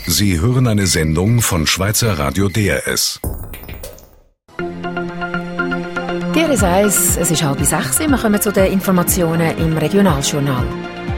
Sie hören eine Sendung von Schweizer Radio DRS. DRS 1, es ist 5:30. Wir kommen zu den Informationen im Regionaljournal.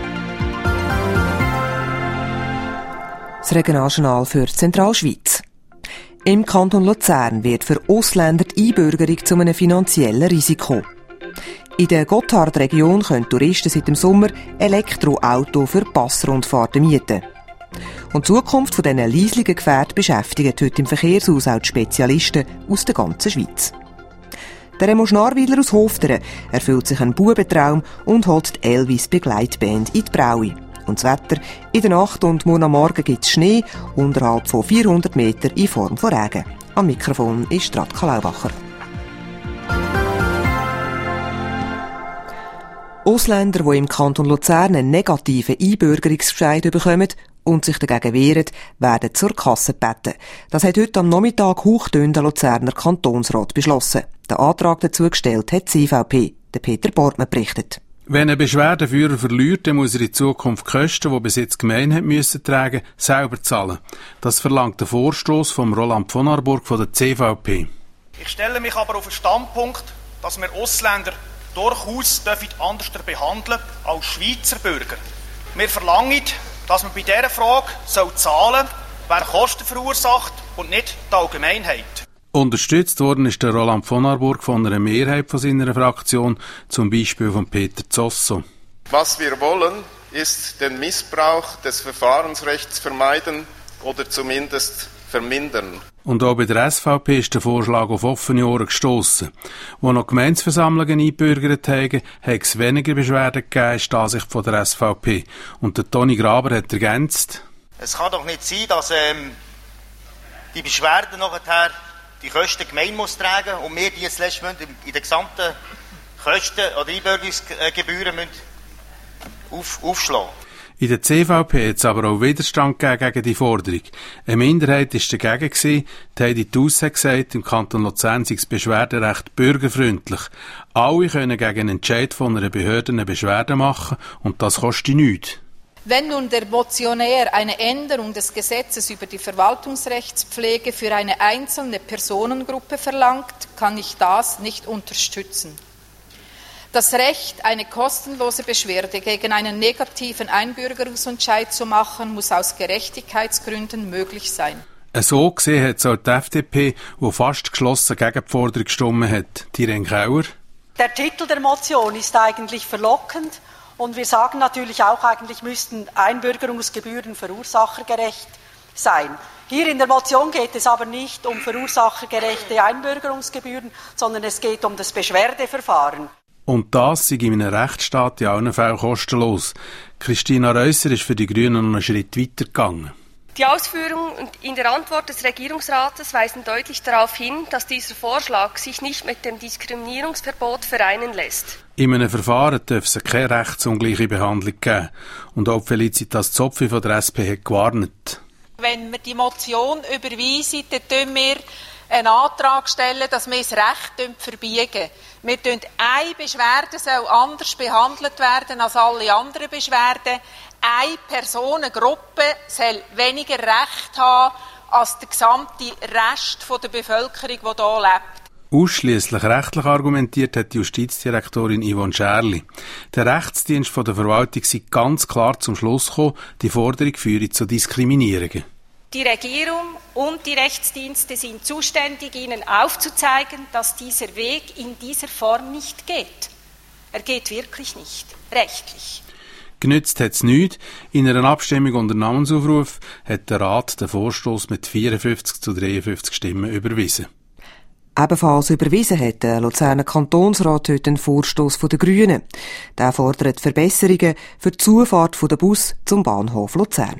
Das Regionaljournal für die Zentralschweiz. Im Kanton Luzern wird für Ausländer die Einbürgerung zu einem finanziellen Risiko. In der Gotthardregion können Touristen seit dem Sommer Elektroauto für Passrundfahrten mieten. Und die Zukunft von diesen leislichen Gefährten beschäftigt heute im Verkehrshaus auch die Spezialisten aus der ganzen Schweiz. Der Remo Schnarwiler aus Hofteren erfüllt sich einen Bubentraum und holt die Elvis Begleitband in die Braue. Und das Wetter: in der Nacht und morgen am Morgen gibt es Schnee, unterhalb von 400 Meter in Form von Regen. Am Mikrofon ist Radka Laubacher. Ausländer, die im Kanton Luzern einen negativen Einbürgerungsbescheid bekommen und sich dagegen wehren, werden zur Kasse gebeten. Das hat heute am Nachmittag hochdünn der Luzerner Kantonsrat beschlossen. Den Antrag dazu gestellt hat die CVP. Der Peter Bortmann berichtet. Wenn ein Beschwerdeführer verliert, dann muss er in Zukunft Kosten, die bis jetzt die Gemeinde hat müssen tragen, selber zahlen. Das verlangt der Vorstoss von Roland von Arburg von der CVP. Ich stelle mich aber auf den Standpunkt, dass wir Ausländer durchaus anders behandeln als Schweizer Bürger. Wir verlangen, dass man bei dieser Frage zahlen soll, wer Kosten verursacht und nicht die Allgemeinheit. Unterstützt worden ist der Roland von Arburg von einer Mehrheit von seiner Fraktion, zum Beispiel von Peter Zosso. Was wir wollen, ist den Missbrauch des Verfahrensrechts vermeiden oder zumindest vermindern. Und auch bei der SVP ist der Vorschlag auf offene Ohren gestossen. Wo noch Gemeindeversammlungen eingebürgert haben, hat es weniger Beschwerden gegeben, ist die Ansicht von der SVP. Und der Toni Graber hat ergänzt: Es kann doch nicht sein, dass die Beschwerden nachher die Kosten der Gemeinde muss tragen und wir die jetzt letztlich in den gesamten Kosten oder Einbürgerungsgebühren aufschlagen. In der CVP hat es aber auch Widerstand gegen die Forderung. Eine Minderheit war dagegen. Die Heidi Thus hat gesagt, im Kanton Luzern sei das Beschwerderecht bürgerfreundlich. Alle können gegen einen Entscheid von einer Behörde eine Beschwerde machen und das kostet nichts. Wenn nun der Motionär eine Änderung des Gesetzes über die Verwaltungsrechtspflege für eine einzelne Personengruppe verlangt, kann ich das nicht unterstützen. Das Recht, eine kostenlose Beschwerde gegen einen negativen Einbürgerungsentscheid zu machen, muss aus Gerechtigkeitsgründen möglich sein. So gesehen hat es auch die FDP, die fast geschlossen gegen die Forderung gestimmt hat. Irene Kauer. Der Titel der Motion ist eigentlich verlockend. Und wir sagen natürlich auch, eigentlich müssten Einbürgerungsgebühren verursachergerecht sein. Hier in der Motion geht es aber nicht um verursachergerechte Einbürgerungsgebühren, sondern es geht um das Beschwerdeverfahren. Und das sei in einem Rechtsstaat in allen Fällen kostenlos. Christina Reusser ist für die Grünen noch einen Schritt weiter gegangen. Die Ausführungen in der Antwort des Regierungsrates weisen deutlich darauf hin, dass dieser Vorschlag sich nicht mit dem Diskriminierungsverbot vereinen lässt. In einem Verfahren darf es keine rechtsungleiche Behandlung geben. Und auch Felicitas Zopfi von der SP hat gewarnt. Wenn wir die Motion überweisen, dann stellen wir einen Antrag, dass wir das Recht verbiegen. Wir tun, eine Beschwerde soll anders behandelt werden als alle anderen Beschwerden. Eine Personengruppe soll weniger Recht haben als der gesamte Rest der Bevölkerung, die hier lebt. Ausschliesslich rechtlich argumentiert hat die Justizdirektorin Yvonne Scherli. Der Rechtsdienst der Verwaltung sei ganz klar zum Schluss gekommen, die Forderung führe zu Diskriminierungen. Die Regierung und die Rechtsdienste sind zuständig, Ihnen aufzuzeigen, dass dieser Weg in dieser Form nicht geht. Er geht wirklich nicht, rechtlich. Genützt hat es nichts. In einer Abstimmung unter Namensaufruf hat der Rat den Vorstoss mit 54 zu 53 Stimmen überwiesen. Ebenfalls überwiesen hat der Luzerner Kantonsrat heute einen Vorstoss der Grünen. Der fordert Verbesserungen für die Zufahrt der Bus zum Bahnhof Luzern.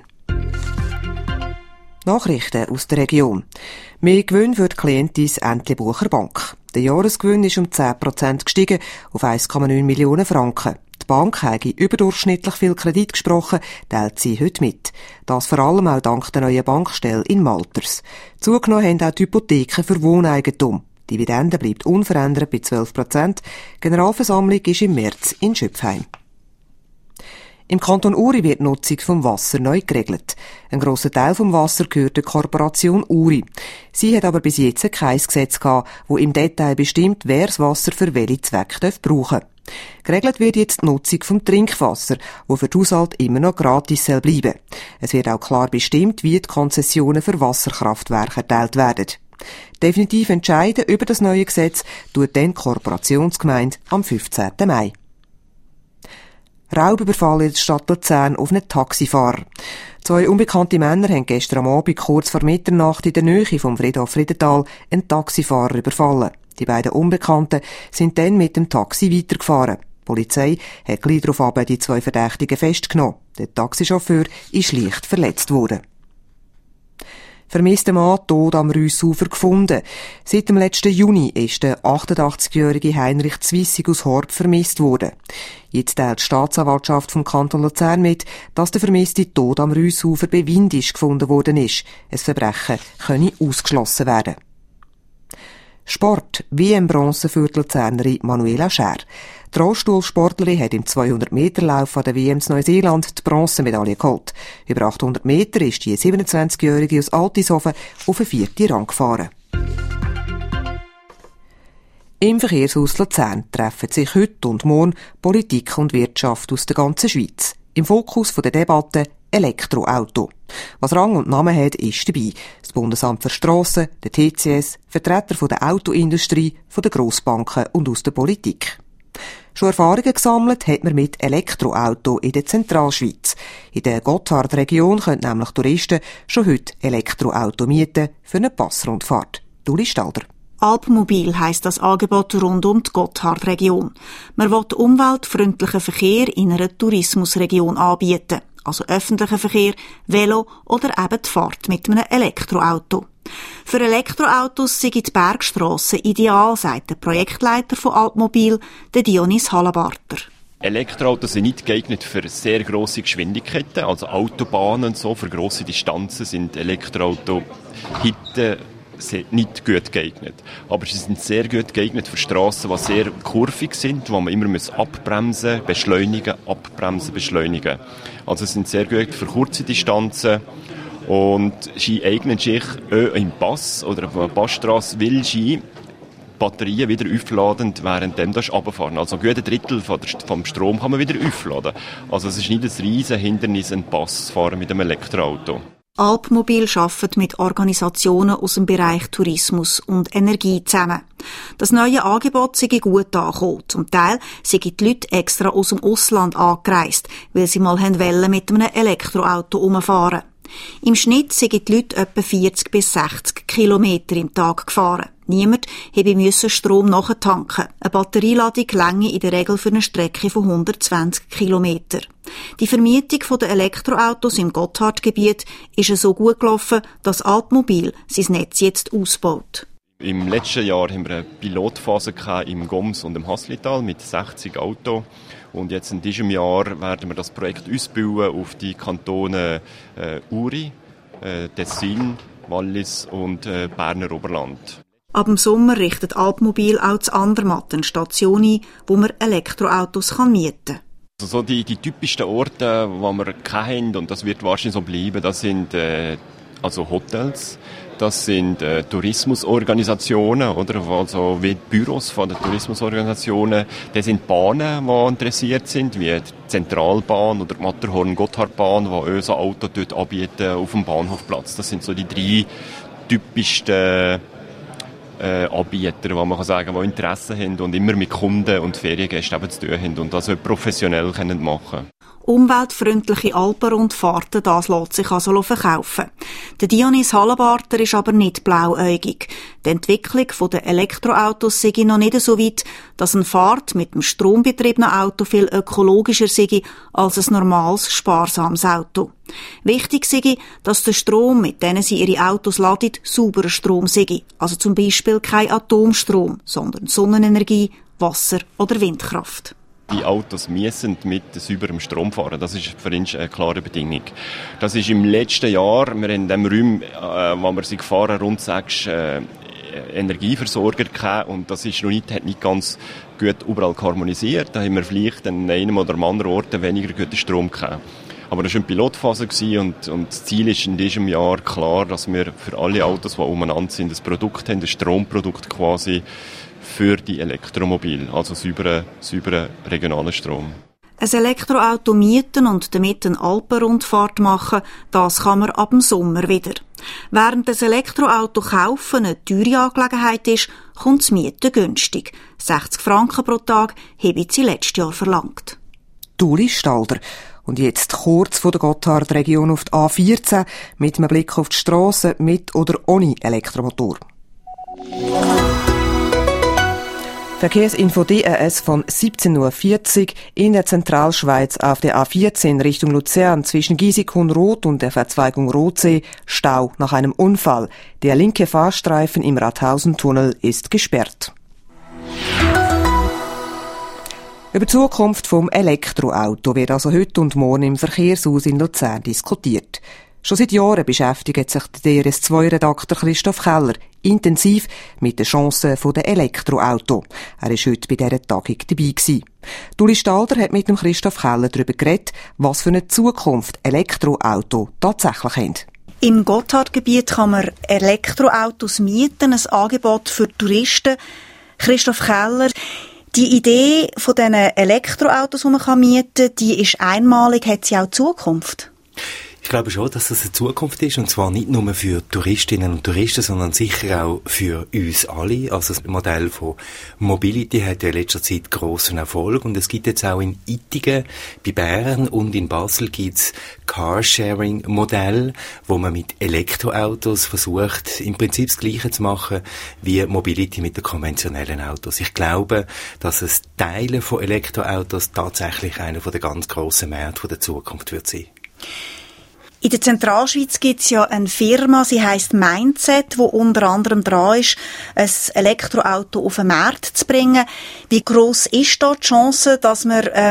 Nachrichten aus der Region. Mehr Gewinn für die Klientis Entlebucher Bank. Der Jahresgewinn ist um 10% gestiegen auf 1,9 Millionen Franken. Die Bank habe überdurchschnittlich viel Kredit gesprochen, teilt sie heute mit. Das vor allem auch dank der neuen Bankstelle in Malters. Zugenommen haben auch die Hypotheken für Wohneigentum. Die Dividende bleibt unverändert bei 12%. Generalversammlung ist im März in Schöpfheim. Im Kanton Uri wird die Nutzung vom Wasser neu geregelt. Ein grosser Teil vom Wasser gehört der Korporation Uri. Sie hat aber bis jetzt kein Gesetz gehabt, das im Detail bestimmt, wer das Wasser für welche Zwecke brauchen darf. Geregelt wird jetzt die Nutzung vom Trinkwasser, wo für die Haushalte immer noch gratis bleiben soll. Es wird auch klar bestimmt, wie die Konzessionen für Wasserkraftwerke erteilt werden. Definitiv entscheiden über das neue Gesetz tut dann die Korporationsgemeinde am 15. Mai. Raubüberfall in der Stadt Luzern auf einen Taxifahrer. 2 unbekannte Männer haben gestern am Abend kurz vor Mitternacht in der Nähe vom Friedhof Friedenthal einen Taxifahrer überfallen. Die beiden Unbekannten sind dann mit dem Taxi weitergefahren. Die Polizei hat gleich darauf die 2 Verdächtigen festgenommen. Der Taxichauffeur ist leicht verletzt worden. Vermisster Mann tot am Rüssufer gefunden. Seit dem letzten Juni ist der 88-jährige Heinrich Zwissig aus Horb vermisst worden. Jetzt teilt die Staatsanwaltschaft vom Kanton Luzern mit, dass der Vermisste tot am Rüssufer bei Windisch gefunden worden ist. Ein Verbrechen könne ausgeschlossen werden. Sport. WM-Bronze für die Luzernerin Manuela Schär. Die Rollstuhlsportlerin hat im 200-Meter-Lauf an der WM in Neuseeland die Bronzemedaille geholt. Über 800 Meter ist die 27-Jährige aus Altishofen auf den 4. Rang gefahren. Im Verkehrshaus Luzern treffen sich heute und morgen Politik und Wirtschaft aus der ganzen Schweiz. Im Fokus der Debatte Elektroauto. Was Rang und Namen hat, ist dabei. Das Bundesamt für Strassen, der TCS, Vertreter von der Autoindustrie, von den Grossbanken und aus der Politik. Schon Erfahrungen gesammelt hat man mit Elektroauto in der Zentralschweiz. In der Gotthardregion können nämlich Touristen schon heute Elektroauto mieten für eine Passrundfahrt. Uli Stalder. Alpmobil heisst das Angebot rund um die Gotthardregion. Man will umweltfreundlichen Verkehr in einer Tourismusregion anbieten. Also öffentlichen Verkehr, Velo oder eben die Fahrt mit einem Elektroauto. Für Elektroautos sei die Bergstrasse ideal, sagt der Projektleiter von Alpmobil, der Dionys Hallabarter. Elektroautos sind nicht geeignet für sehr grosse Geschwindigkeiten, also Autobahnen und so. Für grosse Distanzen sind Elektroautos heute nicht gut geeignet. Aber sie sind sehr gut geeignet für Strassen, die sehr kurvig sind, wo man immer abbremsen, beschleunigen, abbremsen, beschleunigen. Also sie sind sehr gut für kurze Distanzen und sie eignen sich im Pass oder auf einer Passstrasse, weil sie Batterien wieder aufladen, während dem das runterfahren. Also ein guter Drittel vom Strom kann man wieder aufladen. Also es ist nicht ein riesen Hindernis, einen Pass zu fahren mit einem Elektroauto. Alpmobil arbeitet mit Organisationen aus dem Bereich Tourismus und Energie zusammen. Das neue Angebot sei gut angekommen. Zum Teil sind die Leute extra aus dem Ausland angereist, weil sie mal mit einem Elektroauto rumfahren. Im Schnitt sind die Leute etwa 40 bis 60 Kilometer im Tag gefahren. Niemand musste Strom nachtanken. Eine Batterieladung reiche in der Regel für eine Strecke von 120 Kilometer. Die Vermietung der Elektroautos im Gotthardgebiet ist so gut gelaufen, dass Alpmobil sein Netz jetzt ausbaut. Im letzten Jahr haben wir eine Pilotphase im Goms und im Haslital mit 60 Autos. Und jetzt in diesem Jahr werden wir das Projekt ausbauen auf die Kantone Uri, Tessin, Wallis und Berner Oberland. Ab dem Sommer richtet Alpmobil auch zu Andermatt eine Station ein, wo man Elektroautos mieten kann. Also so die typischsten Orte, die wir kennen, und das wird wahrscheinlich so bleiben, das sind also Hotels, das sind Tourismusorganisationen, oder? Also wie die Büros von den Tourismusorganisationen. Das sind Bahnen, die interessiert sind, wie die Zentralbahn oder die Matterhorn-Gotthardbahn, die unser Auto dort anbieten auf dem Bahnhofplatz. Das sind so die 3 typischsten Anbieter, die man sagen kann, die Interesse haben und immer mit Kunden und Feriengästen zu tun haben und das professionell machen können. Umweltfreundliche Alpenrundfahrten, das lässt sich also verkaufen. Der Dionys Hallabarter ist aber nicht blauäugig. Die Entwicklung der Elektroautos sei noch nicht so weit, dass eine Fahrt mit einem strombetriebenen Auto viel ökologischer sei als ein normales, sparsames Auto. Wichtig sei, dass der Strom, mit dem sie ihre Autos laden, sauberer Strom sei. Also zum Beispiel kein Atomstrom, sondern Sonnenenergie, Wasser oder Windkraft. Die Autos müssen mit sauberem Strom fahren. Das ist für uns eine klare Bedingung. Das ist im letzten Jahr, wir in dem Raum, wo wir sie gefahren, rund 6 Energieversorger gegeben und das ist hat nicht ganz gut überall harmonisiert. Da haben wir vielleicht an einem oder anderen Ort weniger guten Strom gehabt. Aber das war eine Pilotphase und das Ziel ist in diesem Jahr klar, dass wir für alle Autos, die umeinander sind, ein Produkt haben, ein Stromprodukt quasi für die Elektromobil, also sauberen regionalen Strom. Ein Elektroauto mieten und damit eine Alpenrundfahrt machen, das kann man ab dem Sommer wieder. Während das Elektroauto kaufen eine teure Angelegenheit ist, kommt das Mieten günstig. 60 Franken pro Tag habe sie letztes Jahr verlangt. Uli Stalder. Und jetzt kurz vor der Gotthardregion auf die A14 mit einem Blick auf die Strasse mit oder ohne Elektromotor. Verkehrsinfo DRS von 17.40 Uhr in der Zentralschweiz auf der A14 Richtung Luzern zwischen Giesig-Hohenroth und der Verzweigung Rothsee Stau nach einem Unfall. Der linke Fahrstreifen im Rathausentunnel ist gesperrt. Über die Zukunft vom Elektroauto wird also heute und morgen im Verkehrshaus in Luzern diskutiert. Schon seit Jahren beschäftigt sich der DRS2-Redakteur Christoph Keller intensiv mit den Chancen der Elektroauto. Er war heute bei dieser Tagung dabei gewesen. Uli Stalder hat mit dem Christoph Keller darüber geredet, was für eine Zukunft Elektroauto tatsächlich haben. Im Gotthardgebiet kann man Elektroautos mieten, ein Angebot für Touristen. Christoph Keller, die Idee von diesen Elektroautos, die man mieten kann, die ist einmalig. Hat sie auch Zukunft? Ich glaube schon, dass das eine Zukunft ist, und zwar nicht nur für Touristinnen und Touristen, sondern sicher auch für uns alle. Also das Modell von Mobility hat ja in letzter Zeit grossen Erfolg, und es gibt jetzt auch in Ittigen, bei Bern und in Basel gibt's Carsharing-Modell, wo man mit Elektroautos versucht, im Prinzip das Gleiche zu machen wie Mobility mit den konventionellen Autos. Ich glaube, dass es Teile von Elektroautos tatsächlich einer der ganz grossen Märkte der Zukunft wird sein. In der Zentralschweiz gibt es ja eine Firma, sie heisst Mindset, wo unter anderem dran ist, ein Elektroauto auf den Markt zu bringen. Wie gross ist da die Chance, dass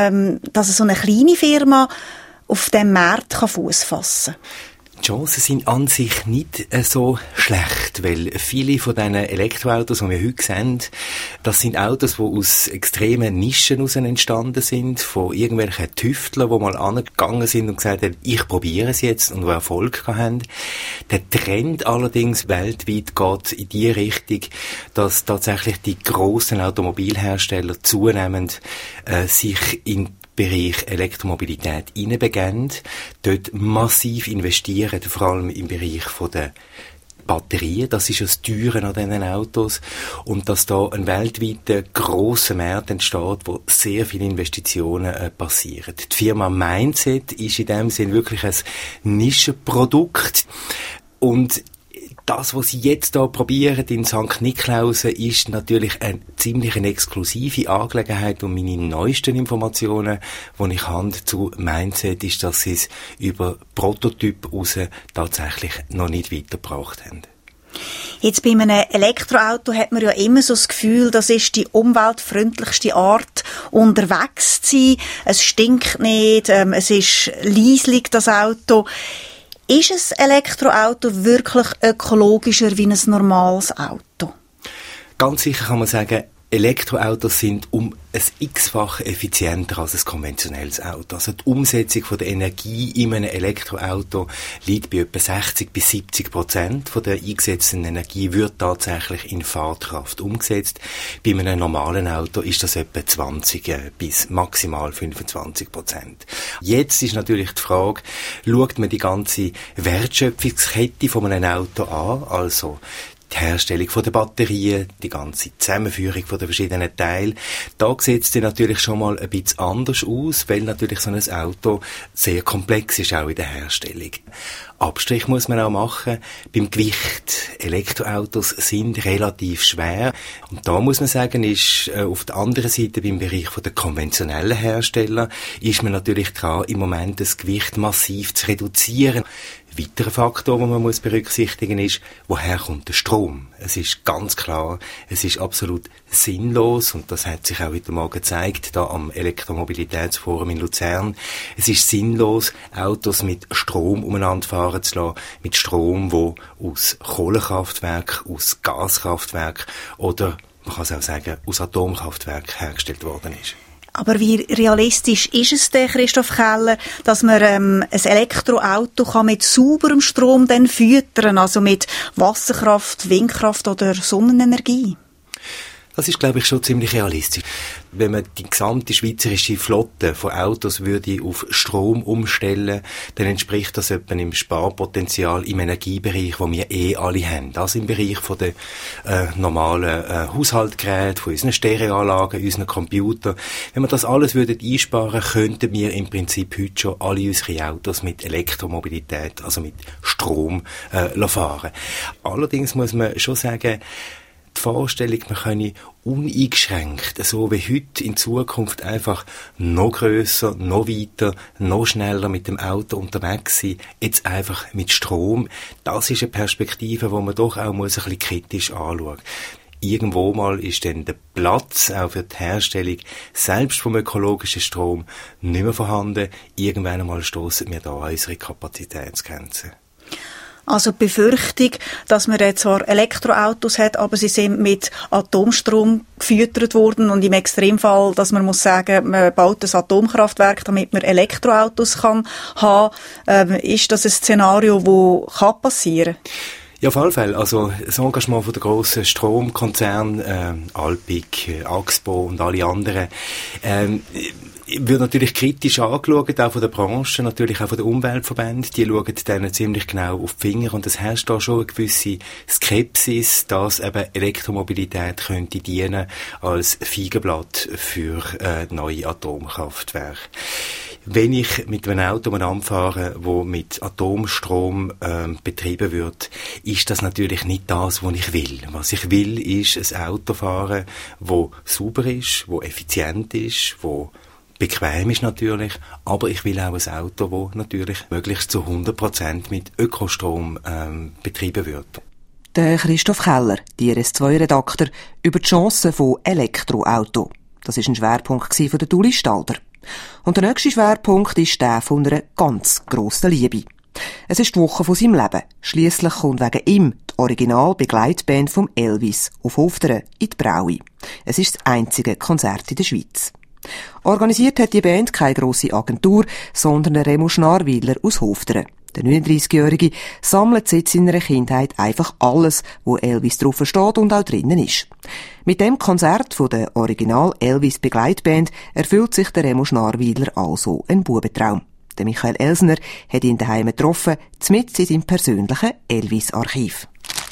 so eine kleine Firma auf dem Markt Fuß fassen kann? Die Chancen sind an sich nicht so schlecht, weil viele von diesen Elektroautos, die wir heute sehen, das sind Autos, die aus extremen Nischen heraus entstanden sind, von irgendwelchen Tüftlern, die mal angegangen sind und gesagt haben, ich probiere es jetzt, und die Erfolg haben. Der Trend allerdings weltweit geht in die Richtung, dass tatsächlich die grossen Automobilhersteller zunehmend sich in Bereich Elektromobilität hineinbegeben, dort massiv investieren, vor allem im Bereich der Batterien. Das ist das Teure an diesen Autos. Und dass da ein weltweiter grosser Markt entsteht, wo sehr viele Investitionen passieren. Die Firma Mindset ist in dem Sinn wirklich ein Nischenprodukt. Und das, was sie jetzt hier probieren in St. Niklausen, ist natürlich eine ziemlich exklusive Angelegenheit, und meine neuesten Informationen, die ich habe zu Mindset, ist, dass sie es über Prototyp raus tatsächlich noch nicht weitergebracht haben. Jetzt bei einem Elektroauto hat man ja immer so das Gefühl, das ist die umweltfreundlichste Art, unterwegs zu sein. Es stinkt nicht, es ist leislich, das Auto. Ist ein Elektroauto wirklich ökologischer wie ein normales Auto? Ganz sicher kann man sagen, Elektroautos sind um ein x-fach effizienter als ein konventionelles Auto. Also die Umsetzung von der Energie in einem Elektroauto liegt bei etwa 60-70% von der eingesetzten Energie wird tatsächlich in Fahrtkraft umgesetzt. Bei einem normalen Auto ist das etwa 20 bis maximal 25%. Jetzt ist natürlich die Frage, schaut man die ganze Wertschöpfungskette von einem Auto an, also die Herstellung von der Batterien, die ganze Zusammenführung von den verschiedenen Teilen. Da sieht es natürlich schon mal ein bisschen anders aus, weil natürlich so ein Auto sehr komplex ist, auch in der Herstellung. Abstrich muss man auch machen beim Gewicht. Elektroautos sind relativ schwer. Und da muss man sagen, ist auf der anderen Seite beim Bereich der konventionellen Hersteller ist man natürlich dran, im Moment das Gewicht massiv zu reduzieren. weiterer Faktor, den man muss berücksichtigen ist, woher kommt der Strom? Es ist ganz klar, es ist absolut sinnlos, und das hat sich auch heute Morgen gezeigt, da am Elektromobilitätsforum in Luzern. Es ist sinnlos, Autos mit Strom umeinander fahren zu lassen, mit Strom, wo aus Kohlekraftwerk, aus Gaskraftwerk oder, man kann es auch sagen, aus Atomkraftwerk hergestellt worden ist. Aber wie realistisch ist es denn, Christoph Keller, dass man ein Elektroauto mit sauberem Strom dann füttern, also mit Wasserkraft, Windkraft oder Sonnenenergie? Das ist, glaube ich, schon ziemlich realistisch. Wenn man die gesamte schweizerische Flotte von Autos würde auf Strom umstellen, dann entspricht das etwa im Sparpotenzial im Energiebereich, wo wir alle haben. Das im Bereich von den normalen Haushaltsgeräten, von unseren Stereoanlagen, unseren Computern. Wenn wir das alles würden einsparen, könnten wir im Prinzip heute schon alle unsere Autos mit Elektromobilität, also mit Strom, fahren. Allerdings muss man schon sagen, die Vorstellung, man könne uneingeschränkt, so wie heute in Zukunft, einfach noch grösser, noch weiter, noch schneller mit dem Auto unterwegs sein, jetzt einfach mit Strom, das ist eine Perspektive, die man doch auch ein bisschen kritisch anschauen muss. Irgendwo mal ist dann der Platz auch für die Herstellung selbst vom ökologischen Strom nicht mehr vorhanden. Irgendwann einmal stossen wir da an unsere Kapazitätsgrenzen. Also die Befürchtung, dass man jetzt zwar Elektroautos hat, aber sie sind mit Atomstrom gefüttert worden, und im Extremfall, dass man muss sagen, man baut ein Atomkraftwerk, damit man Elektroautos kann haben, ist das ein Szenario, das passieren kann? Ja, auf alle Fälle. Also das Engagement von der grossen Stromkonzerne, Alpiq, Axpo und alle anderen, wird natürlich kritisch angeschaut, auch von der Branche, natürlich auch von den Umweltverbänden. Die schauen denen ziemlich genau auf die Finger, und es herrscht da schon eine gewisse Skepsis, dass eben Elektromobilität könnte dienen als Feigenblatt für neue Atomkraftwerke. Wenn ich mit einem Auto anfahre, das mit Atomstrom betrieben wird, ist das natürlich nicht das, was ich will. Was ich will, ist ein Auto fahren, das sauber ist, das effizient ist, das bequem ist natürlich, aber ich will auch ein Auto, das natürlich möglichst zu 100% mit Ökostrom betrieben wird. Der Christoph Keller, die RS2-Redakteur, über die Chancen von Elektroauto. Das war ein Schwerpunkt von der Uli Stalder. Und der nächste Schwerpunkt ist der von einer ganz grossen Liebe. Es ist die Woche von seinem Leben. Schliesslich kommt wegen ihm die Original-Begleitband vom Elvis auf Hofteren in die Braui. Es ist das einzige Konzert in der Schweiz. Organisiert hat die Band keine grosse Agentur, sondern der Remo Schnarwiler aus Hofteren. Der 39-Jährige sammelt seit seiner Kindheit einfach alles, wo Elvis drauf steht und auch drinnen ist. Mit dem Konzert von der Original-Elvis-Begleitband erfüllt sich der Remo Schnarwiler also ein Bubentraum. Der Michael Elsner hat ihn daheim getroffen, mitten in seinem persönlichen Elvis-Archiv.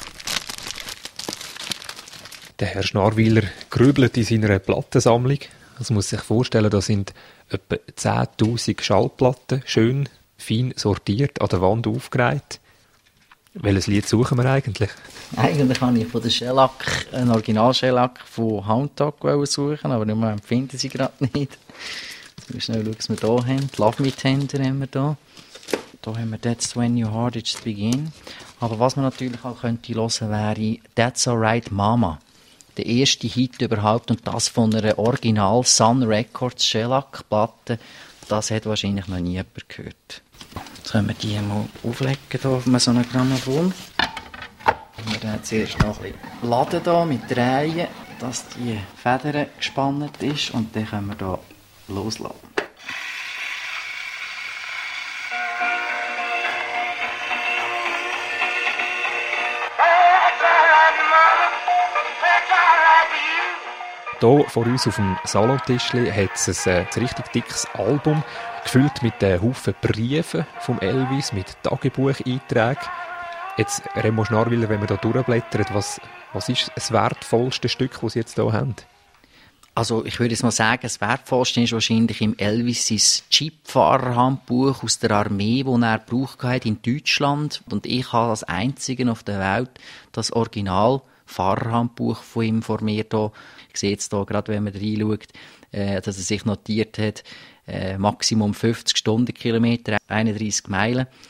Der Herr Schnarwiler grübelt in seiner Plattensammlung. Also man muss sich vorstellen, da sind etwa 10'000 Schallplatten, schön, fein sortiert, an der Wand aufgereiht. Welches Lied suchen wir eigentlich? Eigentlich habe ich von der Shellac einen Original-Shellac von Hound Dog suchen, aber im Moment finden sie gerade nicht. Jetzt müssen wir schnell schauen, was wir hier haben. Die Love Me Tender haben wir hier. Hier haben wir That's When Your Heart Is to Begin. Aber was man natürlich auch könnte hören, wäre That's Alright Mama. Der erste Hit überhaupt, und das von einer Original Sun Records Shellac-Platte. Das hat wahrscheinlich noch nie jemand gehört. Jetzt können wir die mal auflegen hier auf so einem Grammophon. Wir dann zuerst noch ein bisschen laden hier mit Drehen, dass die Feder gespannt ist, und dann können wir hier loslassen. Hier vor uns auf dem Salontischli hat es ein richtig dickes Album, gefüllt mit Haufen Briefen vom Elvis, mit Tagebucheinträgen. Jetzt, Remo Schnarwiler, wenn wir hier durchblättern, was ist das wertvollste Stück, das Sie jetzt hier haben? Also ich würde jetzt mal sagen, das Wertvollste ist wahrscheinlich im Elvis sein Jeep-Fahrerhandbuch aus der Armee, das er gebraucht hat in Deutschland. Und ich habe als Einziger auf der Welt das Original-Fahrerhandbuch von ihm vor mir hier. Ich sehe jetzt hier, gerade wenn man reinschaut, dass er sich notiert hat, Maximum 50 Stundenkilometer, 31 Meilen.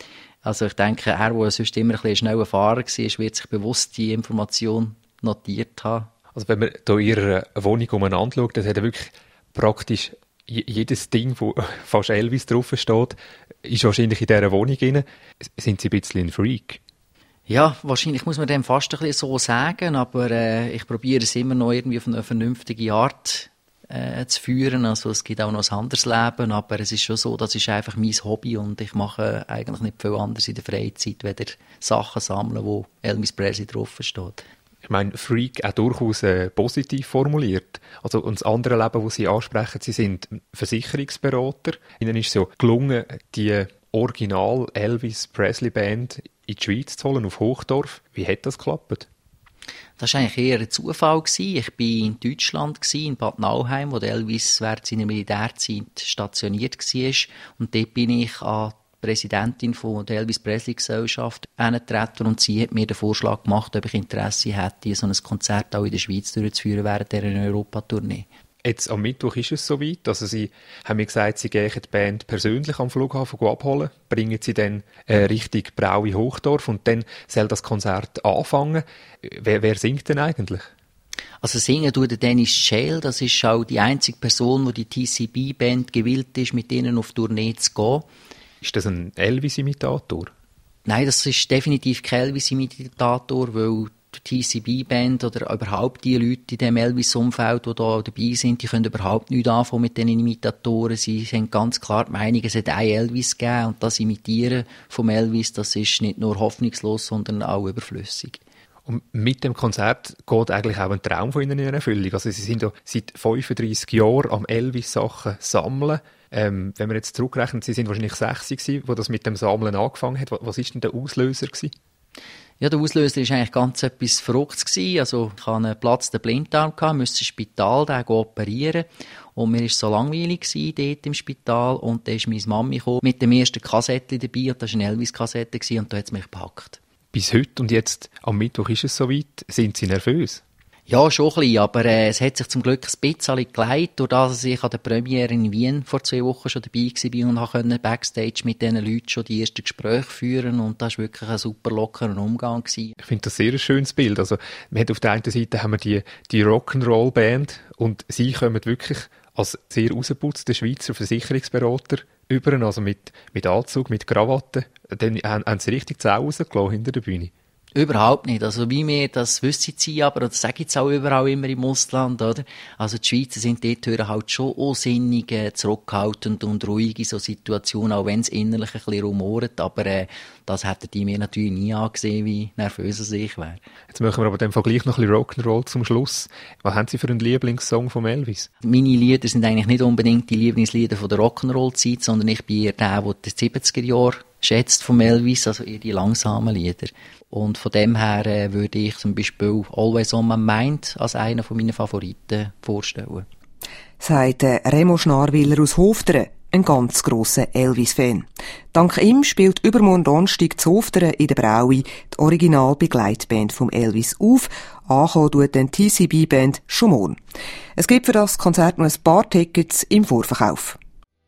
Also ich denke, er, der sonst immer ein bisschen schneller Fahrer war, wird sich bewusst die Information notiert haben. Also wenn man hier Ihre Wohnung umeinander schaut, dann hat er wirklich praktisch jedes Ding, wo fast Elvis draufsteht, ist wahrscheinlich in dieser Wohnung drin. Sind Sie ein bisschen ein Freak? Ja, wahrscheinlich muss man dem fast ein bisschen so sagen, aber ich probiere es immer noch irgendwie auf eine vernünftige Art zu führen. Also es gibt auch noch ein anderes Leben, aber es ist schon so, das ist einfach mein Hobby und ich mache eigentlich nicht viel anderes in der Freizeit, weder Sachen sammeln, wo Elvis Presley draufsteht. Ich meine, Freak auch durchaus positiv formuliert. Also, und das andere Leben, das Sie ansprechen, Sie sind Versicherungsberater. Ihnen ist es so gelungen, die Original Elvis Presley Band in die Schweiz zu holen, auf Hochdorf. Wie hat das geklappt? Das war eigentlich eher ein Zufall. Ich war in Deutschland, in Bad Nauheim, wo Elvis während seiner Militärzeit stationiert war. Und dort bin ich an Präsidentin von der Elvis Presley Gesellschaft herangetreten und sie hat mir den Vorschlag gemacht, ob ich Interesse hätte, so ein Konzert auch in der Schweiz durchzuführen während dieser Europatournee. Jetzt am Mittwoch ist es soweit, also Sie haben mir gesagt, Sie gehen die Band persönlich am Flughafen abholen, bringen sie dann Richtung Braui Hochdorf und dann soll das Konzert anfangen. Wer singt denn eigentlich? Also singen tut der Dennis Scheel, das ist auch die einzige Person, die TCB-Band gewillt ist, mit ihnen auf Tournee zu gehen. Ist das ein Elvis-Imitator? Nein, das ist definitiv kein Elvis-Imitator, weil die TCB-Band oder überhaupt die Leute in dem Elvis-Umfeld, die da dabei sind, die können überhaupt nichts anfangen mit den Imitatoren. Sie haben ganz klar die Meinung, es hat einen Elvis gegeben und das Imitieren vom Elvis, das ist nicht nur hoffnungslos, sondern auch überflüssig. Und mit dem Konzert geht eigentlich auch ein Traum von Ihnen in Erfüllung. Also Sie sind ja seit 35 Jahren am Elvis-Sachen sammeln. Wenn wir jetzt zurückrechnen, Sie sind wahrscheinlich 60 gewesen, wo das mit dem Sammeln angefangen hat. Was war denn der Auslöser gewesen? Ja, der Auslöser war eigentlich ganz etwas Verrücktes gewesen. Also ich hatte einen geplatzten Blinddarm, musste ins Spital, den operieren. Und mir war es so langweilig gewesen, dort im Spital. Und dann ist meine Mami gekommen mit dem ersten Kassettchen dabei. Und das war eine Elvis-Kassette und da hat es mich gepackt. Bis heute und jetzt am Mittwoch ist es soweit. Sind Sie nervös? Ja, schon ein bisschen, aber es hat sich zum Glück ein bisschen geleitet, durch dass ich an der Premiere in Wien vor 2 Wochen schon dabei war und konnte Backstage mit diesen Leuten schon die ersten Gespräche führen und das war wirklich ein super lockerer Umgang gewesen. Ich finde das sehr ein schönes Bild. Also, man hat auf der einen Seite haben wir die Rock'n'Roll-Band und Sie kommen wirklich als sehr rausgeputzter Schweizer Versicherungsberater über, also mit Anzug, mit Krawatte. Dann haben Sie richtig die Sau rausgelassen hinter der Bühne. Überhaupt nicht. Also wie mir das wissen sie aber, das sage ich jetzt auch überall immer im Ausland, oder? Also die Schweizer sind dort halt schon unsinnig, zurückhaltend und ruhig in so Situationen, auch wenn es innerlich ein bisschen rumort, aber das hätten die mir natürlich nie angesehen, wie nervös ich wäre. Jetzt machen wir aber dem Vergleich noch ein bisschen Rock'n'Roll zum Schluss. Was haben Sie für einen Lieblingssong von Elvis? Meine Lieder sind eigentlich nicht unbedingt die Lieblingslieder von der Rock'n'Roll-Zeit, sondern ich bin eher der die 70er Jahre schätzt von Elvis, also eher die langsamen Lieder. Und von dem her würde ich zum Beispiel Always on My Mind als einen von meinen Favoriten vorstellen. Sagt Remo Schnarwiller aus Hofteren, ein ganz grosser Elvis-Fan. Dank ihm spielt übermorgen Donnerstag zu Hofteren in der Braui die Original-Begleitband vom Elvis auf. Ankommen tut den TCB-Band schon morgen. Es gibt für das Konzert noch ein paar Tickets im Vorverkauf.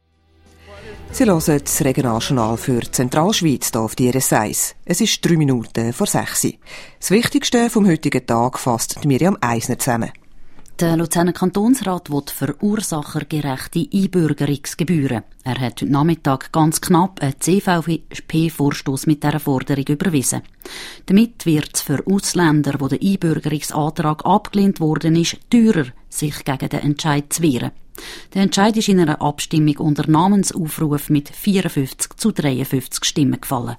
Sie hören das Regionaljournal für die Zentralschweiz hier auf die RS1. Es ist 3 Minuten vor 6. Das Wichtigste vom heutigen Tag fasst Miriam Eisner zusammen. Der Luzerner Kantonsrat will verursachergerechte Einbürgerungsgebühren. Er hat heute Nachmittag ganz knapp einen CVP-Vorstoss mit dieser Forderung überwiesen. Damit wird es für Ausländer, wo der Einbürgerungsantrag abgelehnt worden ist, teurer, sich gegen den Entscheid zu wehren. Der Entscheid ist in einer Abstimmung unter Namensaufruf mit 54-53 Stimmen gefallen.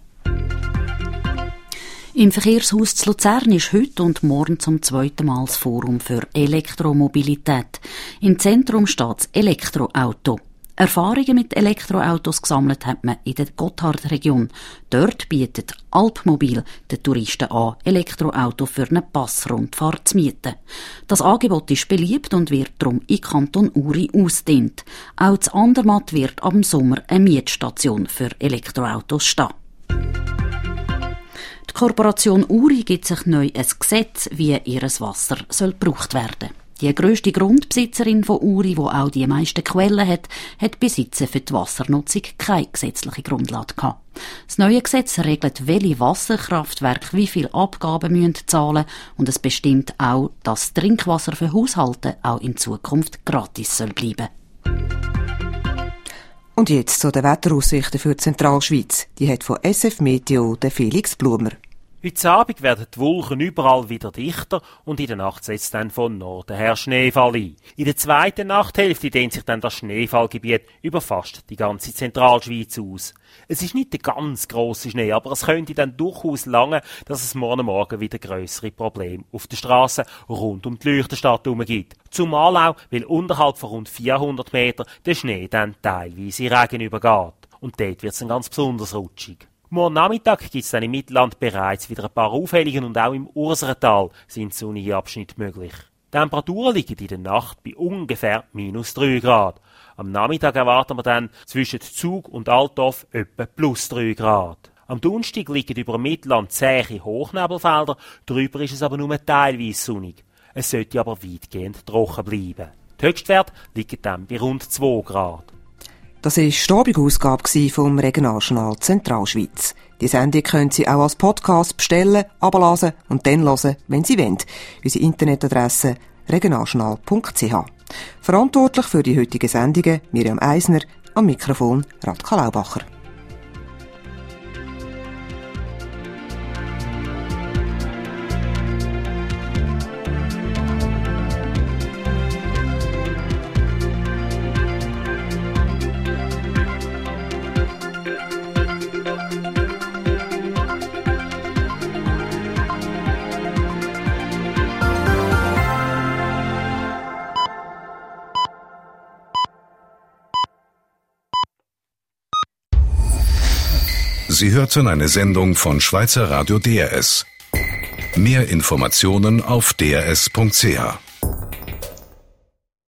Im Verkehrshaus zu Luzern ist heute und morgen zum 2. Mal das Forum für Elektromobilität. Im Zentrum steht das Elektroauto. Erfahrungen mit Elektroautos gesammelt hat man in der Gotthardregion. Dort bietet Alpmobil den Touristen an, Elektroauto für eine Passrundfahrt zu mieten. Das Angebot ist beliebt und wird darum in Kanton Uri ausgedehnt. Auch in Andermatt wird ab dem Sommer eine Mietstation für Elektroautos stehen. Die Korporation Uri gibt sich neu ein Gesetz, wie ihr Wasser gebraucht werden soll. Die grösste Grundbesitzerin von Uri, die auch die meisten Quellen hat bis jetzt für die Wassernutzung keine gesetzliche Grundlage gehabt. Das neue Gesetz regelt, welche Wasserkraftwerke wie viel Abgaben zahlen müssen, und es bestimmt auch, dass Trinkwasser für Haushalte auch in Zukunft gratis soll bleiben. Und jetzt zu den Wetteraussichten für die Zentralschweiz. Die hat von SF Meteo der Felix Blumer. Heute Abend werden die Wolken überall wieder dichter und in der Nacht setzt dann von Norden her Schneefall ein. In der zweiten Nachthälfte dehnt sich dann das Schneefallgebiet über fast die ganze Zentralschweiz aus. Es ist nicht der ganz grosse Schnee, aber es könnte dann durchaus lange, dass es morgen wieder grössere Probleme auf den Strassen rund um die Leuchtenstadt herum gibt. Zumal auch, weil unterhalb von rund 400 Metern der Schnee dann teilweise in Regen übergeht. Und dort wird es dann ganz besonders rutschig. Morgen Nachmittag gibt es dann im Mittelland bereits wieder ein paar Aufhellungen und auch im Urserental sind sonnige Abschnitte möglich. Die Temperaturen liegen in der Nacht bei ungefähr -3 Grad. Am Nachmittag erwarten wir dann zwischen Zug und Altdorf etwa +3 Grad. Am Donnerstag liegen über dem Mittelland zähe Hochnebelfelder, darüber ist es aber nur teilweise sonnig. Es sollte aber weitgehend trocken bleiben. Die Höchstwerte liegen dann bei rund 2 Grad. Das war die Abend-Ausgabe vom Regionaljournal Zentralschweiz. Die Sendung können Sie auch als Podcast bestellen, abladen und dann hören, wenn Sie wollen. Unsere Internetadresse regionaljournal.ch. Verantwortlich für die heutigen Sendungen Miriam Eisner, am Mikrofon Radka Laubacher. Sie hörten eine Sendung von Schweizer Radio DRS. Mehr Informationen auf drs.ch.